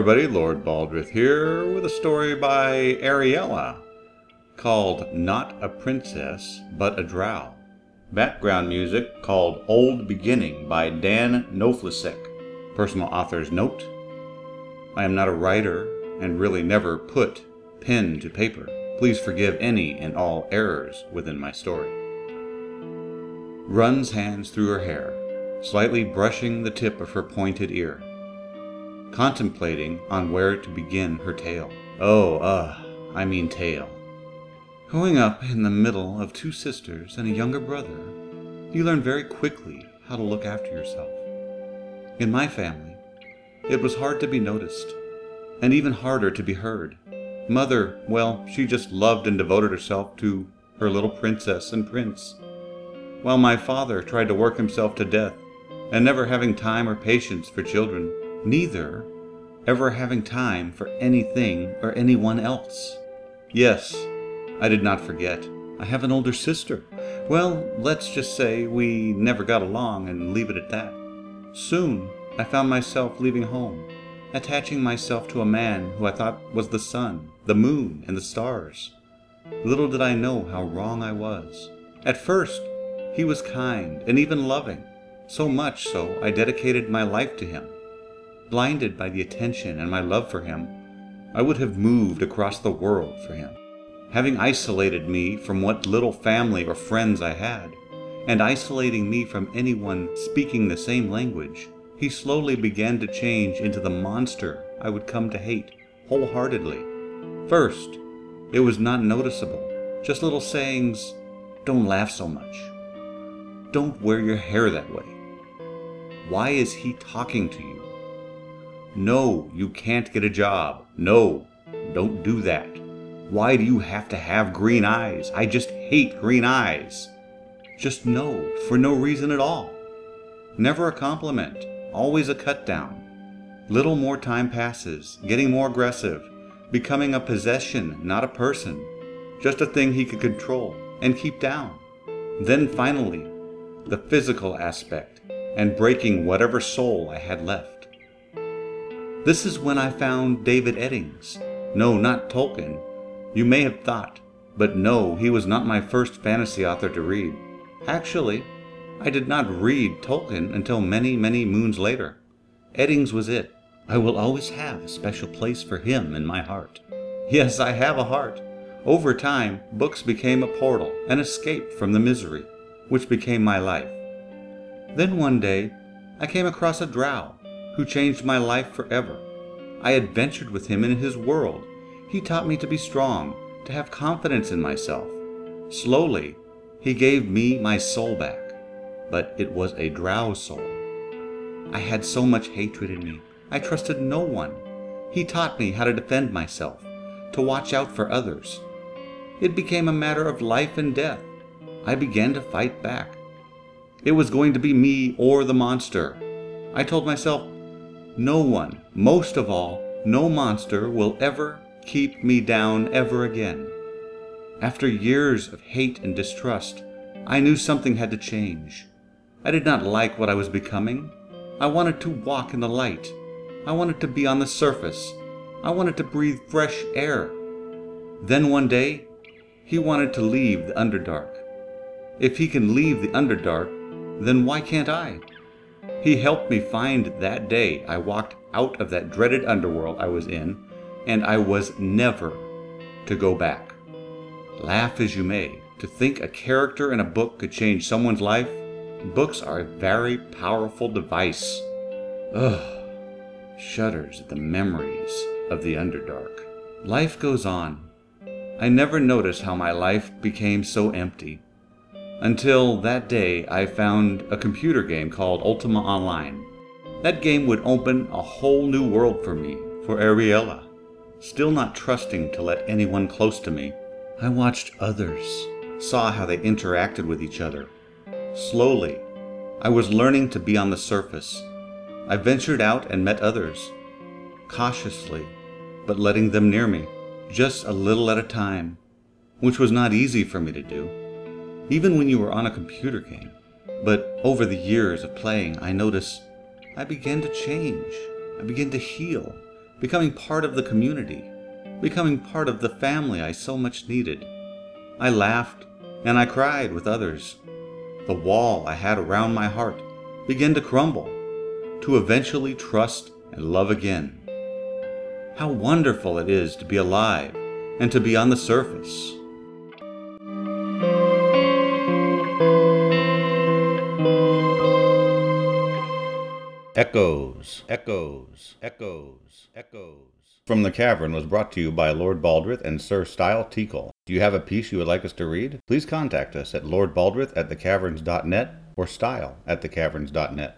everybody, Lord Baldrith here with a story by Ariella called Not a Princess But a Drow. Background music called Old Beginning by Dan Knoflisek. Personal author's note: I am not a writer and really never put pen to paper. Please forgive any and all errors within my story. Runs hands through her hair, slightly brushing the tip of her pointed ear, contemplating on where to begin her tale. Tale. Growing up in the middle of two sisters and a younger brother, you learn very quickly how to look after yourself. In my family, it was hard to be noticed, and even harder to be heard. Mother, she just loved and devoted herself to her little princess and prince, while my father tried to work himself to death, and never having time or patience for children, neither ever having time for anything or anyone else. Yes, I did not forget. I have an older sister. Let's just say we never got along and leave it at that. Soon, I found myself leaving home, attaching myself to a man who I thought was the sun, the moon, and the stars. Little did I know how wrong I was. At first, he was kind and even loving, so much so I dedicated my life to him. Blinded by the attention and my love for him, I would have moved across the world for him. Having isolated me from what little family or friends I had, and isolating me from anyone speaking the same language, he slowly began to change into the monster I would come to hate wholeheartedly. First, it was not noticeable, just little sayings: "Don't laugh so much. Don't wear your hair that way. Why is he talking to you? No, you can't get a job. No, don't do that. Why do you have to have green eyes? I just hate green eyes." Just no, for no reason at all. Never a compliment, always a cut down. Little more time passes, getting more aggressive, becoming a possession, not a person, just a thing he could control and keep down. Then finally, the physical aspect, and breaking whatever soul I had left. This is when I found David Eddings. No, not Tolkien. You may have thought, but no, he was not my first fantasy author to read. Actually, I did not read Tolkien until many, many moons later. Eddings was it. I will always have a special place for him in my heart. Yes, I have a heart. Over time, books became a portal, an escape from the misery, which became my life. Then one day, I came across a drow who changed my life forever. I adventured with him in his world. He taught me to be strong, to have confidence in myself. Slowly, he gave me my soul back, but it was a drow soul. I had so much hatred in me. I trusted no one. He taught me how to defend myself, to watch out for others. It became a matter of life and death. I began to fight back. It was going to be me or the monster. I told myself, no one, most of all, no monster will ever keep me down ever again. After years of hate and distrust, I knew something had to change. I did not like what I was becoming. I wanted to walk in the light. I wanted to be on the surface. I wanted to breathe fresh air. Then one day, he wanted to leave the Underdark. If he can leave the Underdark, then why can't I? He helped me find that day I walked out of that dreaded underworld I was in, and I was never to go back. Laugh as you may, to think a character in a book could change someone's life, books are a very powerful device. Shudders at the memories of the Underdark. Life goes on. I never noticed how my life became so empty. Until that day I found a computer game called Ultima Online. That game would open a whole new world for me, for Ariella. Still not trusting to let anyone close to me, I watched others, saw how they interacted with each other. Slowly, I was learning to be on the surface. I ventured out and met others, cautiously, but letting them near me, just a little at a time, which was not easy for me to do, even when you were on a computer game. But over the years of playing, I noticed I began to change. I began to heal. becoming part of the community, becoming part of the family I so much needed. I laughed and I cried with others. The wall I had around my heart began to crumble, to eventually trust and love again. How wonderful it is to be alive and to be on the surface. Echoes, echoes, echoes, echoes. From the Cavern was brought to you by Lord Baldrith and Sir Style Teakle. Do you have a piece you would like us to read? Please contact us at lordbaldrith@thecaverns.net or style@thecaverns.net.